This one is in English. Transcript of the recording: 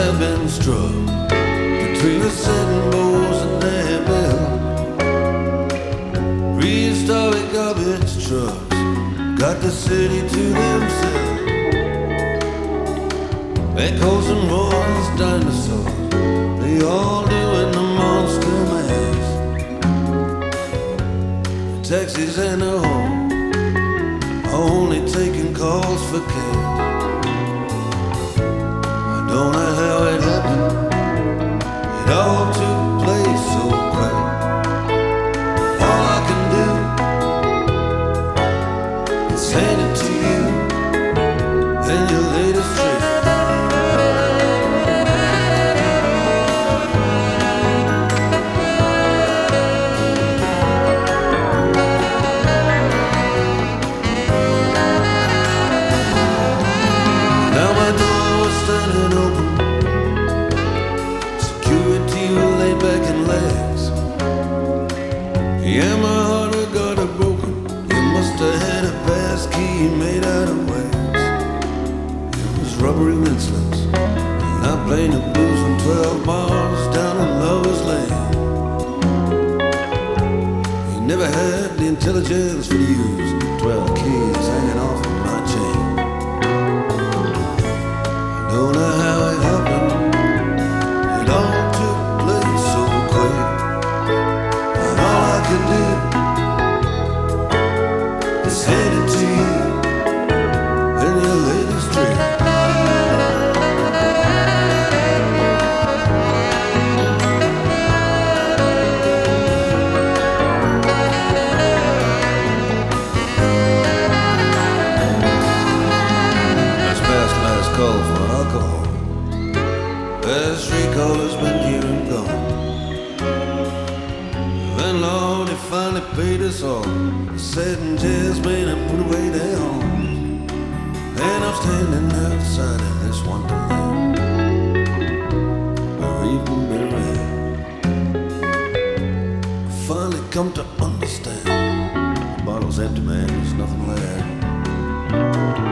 have been struck between the setting bulls and their bell. Prehistoric garbage trucks got the city to themselves. Echoes and roars, dinosaurs, they all doing the monster mash. Taxis and the home are only taking calls for cash. Don't know how it happened. It all took place so quick. All I can do is hand it to you and your latest trick. Now my door was standing open. Back in legs. Yeah, my heart had got it broken. You must have had a pass key made out of wax. It was rubbery rinselets, and I played the blues from 12 bars down in Lover's Lane. He never had the intelligence for the use 12 keys hanging off of my chain. I don't know how it happened. It all took place so quick, and all I can do is hand it to you and your latest trick. That's past last call for alcohol. Last recall has been here and gone. Then Lord, he finally paid us all. The setting jazz made him put away their homes. And I'm standing outside in this wonderland where even be red. I finally come to understand. The bottle's empty, man, there's nothing left.